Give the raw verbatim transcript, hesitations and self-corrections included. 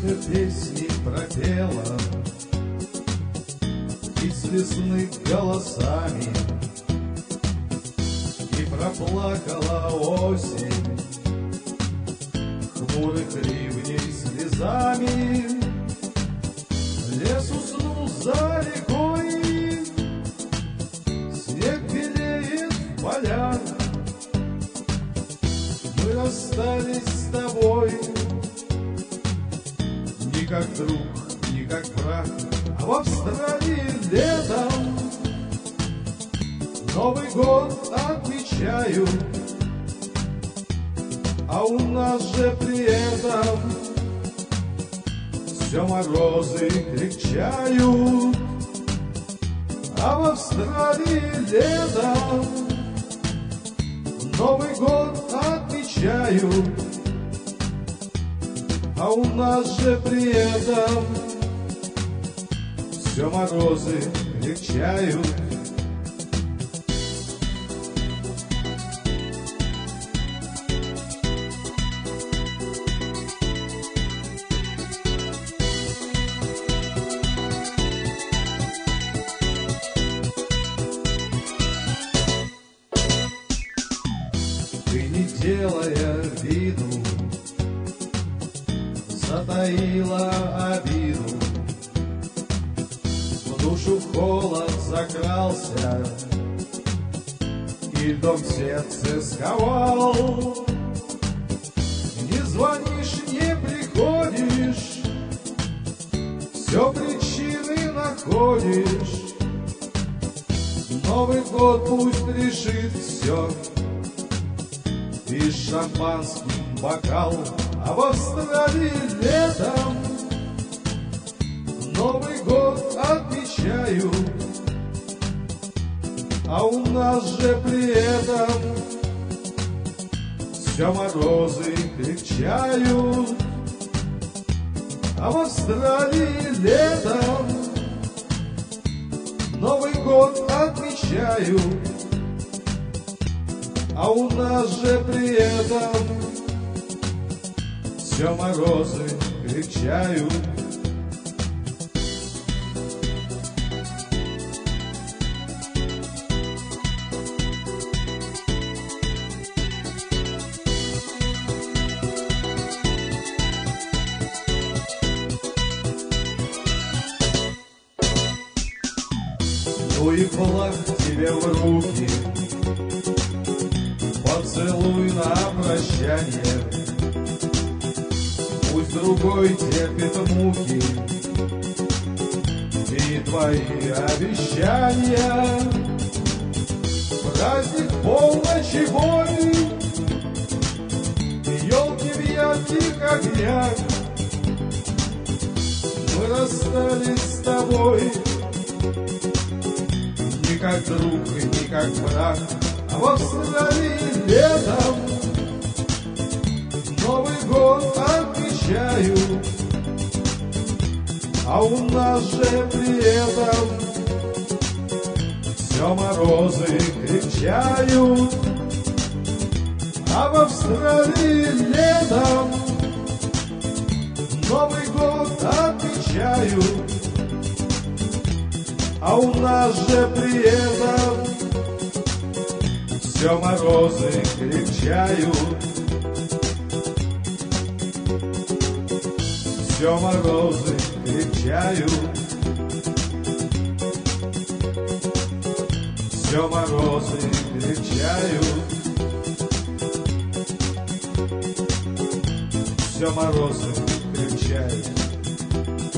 Птичка песни пропела и с лесных голосами, и проплакала осень хмурых ливней слезами. Лес уснул за рекой, снег белеет в полях. Мы расстались с тобой не как друг, не как брат, а в Австралии летом Новый год отмечаю, а у нас же при этом все морозы крепчают. А в Австралии летом Новый год отмечают, а у нас же при этом все морозы крепчают. Ты, не делая виду, затаила обиду, в душу холод закрался и льдом сердце сковал. Не звонишь, не приходишь, все причины находишь. Новый год пусть решит все, и с шампанским бокал. А в Австралии летом Новый год отмечают, а у нас же при этом все морозы крепчают. А в Австралии летом Новый год отмечают, а у нас же при этом все морозы крепчают. Ну и флаг тебе в руки, поцелуй на прощание. Пусть другой терпит муки и твои обещания. Праздник полночи бой, елки в ярких огнях. Мы расстались с тобой не как друг и не как брат, а в Австралии летом Новый год отмечают, а у нас же при этом все морозы крепчают. А в Австралии летом Новый год отмечают, а у нас же при этом все морозы крепчают. Все морозы крепчают. Все морозы крепчают. Все морозы крепчают.